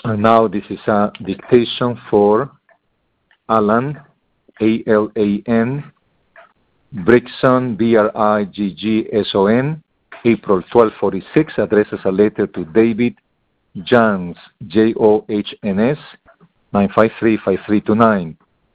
And now this is a dictation for Alan, A-L-A-N, Brigson, B-R-I-G-G-S-O-N, April 1246, addresses a letter to David Johns, Johns, 953-5329.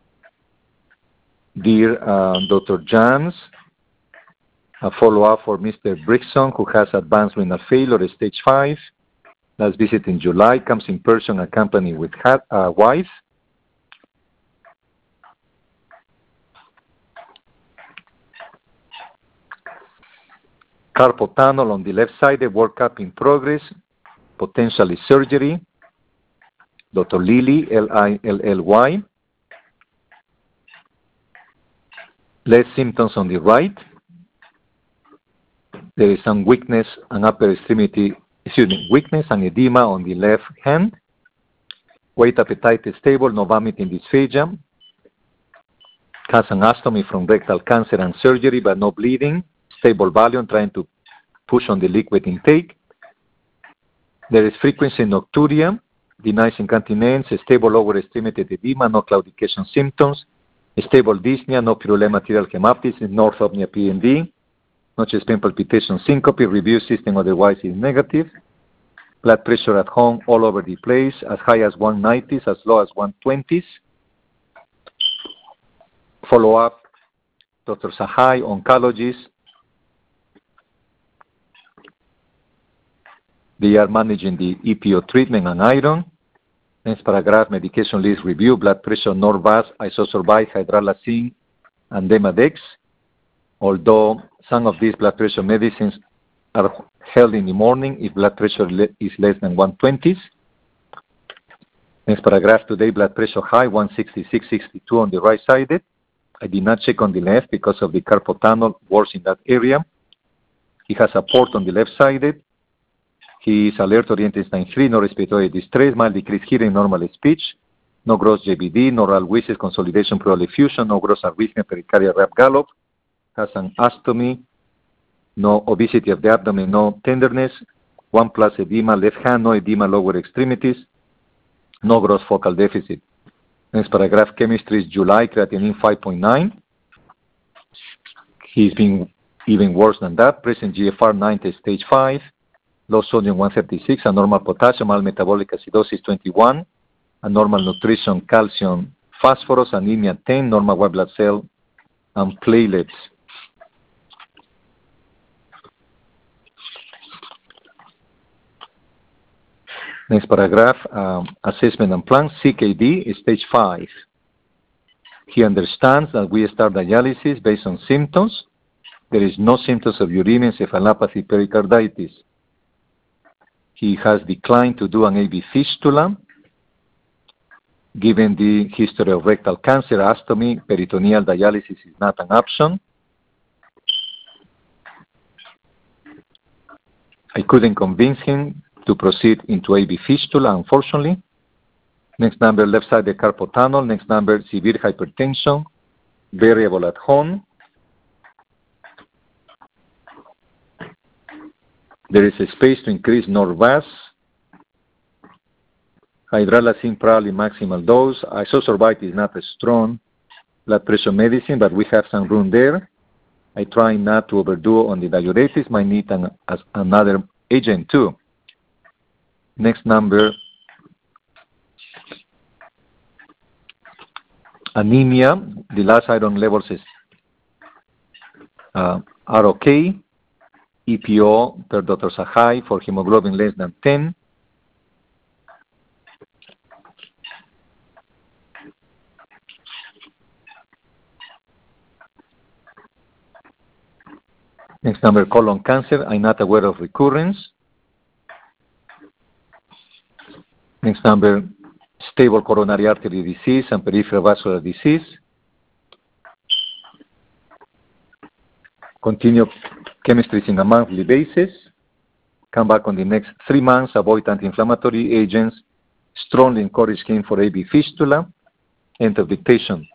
Dear Dr. Johns, a follow-up for Mr. Brigson, who has advanced renal failure, stage 5. Last visit in July, comes in person accompanied with wife. Carpal tunnel on the left side, the workup in progress, potentially surgery. Dr. Lilly, L-I-L-L-Y. Less symptoms on the right. There is some weakness and weakness and edema on the left hand. Weight appetite is stable, no vomiting dysphagia. Has an ostomy from rectal cancer and surgery, but no bleeding. Stable volume, trying to push on the liquid intake. There is frequency nocturia, denies incontinence, stable lower extremity edema, no claudication symptoms, stable dyspnea, no purulent material hemoptysis, no orthopnea PND, no chest pain, palpitation, syncope, review system otherwise is negative. Blood pressure at home all over the place, as high as 190s, as low as 120s. Follow up, Dr. Sahai, oncologist. They are managing the EPO treatment and iron. Next paragraph, medication list review, blood pressure, Norvasc, Isosorbide, Hydralazine, and Demodex. Although some of these blood pressure medicines are held in the morning if blood pressure is less than 120s. Next paragraph, today blood pressure high, 166/62 on the right side. I did not check on the left because of the carpal tunnel, worse in that area. He has a port on the left side. He is alert oriented stage 3, no respiratory distress, mild decreased hearing, normal speech, no gross JVD, no oral wheezes, consolidation, pleural effusion, no gross arrhythmia, pericardial rap gallop, has an ostomy, no obesity of the abdomen, no tenderness, 1+ edema, left hand, no edema, lower extremities, no gross focal deficit. Next paragraph, chemistry is July, creatinine 5.9. He's been even worse than that, present GFR 90, stage 5. Low sodium 136, abnormal potassium, mild metabolic acidosis 21, abnormal nutrition, calcium, phosphorus, anemia 10, normal white blood cell, and platelets. Next paragraph, assessment and plan, CKD is stage 5. He understands that we start dialysis based on symptoms. There is no symptoms of uremia, encephalopathy, pericarditis. He has declined to do an AV fistula. Given the history of rectal cancer, ostomy, peritoneal dialysis is not an option. I couldn't convince him to proceed into AV fistula, unfortunately. Next number, left side, the carpal tunnel. Next number, severe hypertension, variable at home. There is a space to increase Norvasc. Hydralazine, probably maximal dose. Isosorbide is not a strong blood pressure medicine, but we have some room there. I try not to overdo on the diuretics. Might need another agent too. Next number, anemia. The last iron levels are okay. EPO per Dr. Sahai for hemoglobin less than 10. Next number, colon cancer. I'm not aware of recurrence. Next number, stable coronary artery disease and peripheral vascular disease. Continue chemistry in a monthly basis. Come back on the next 3 months. Avoid anti-inflammatory agents. Strongly encourage him for AV fistula. End of dictation.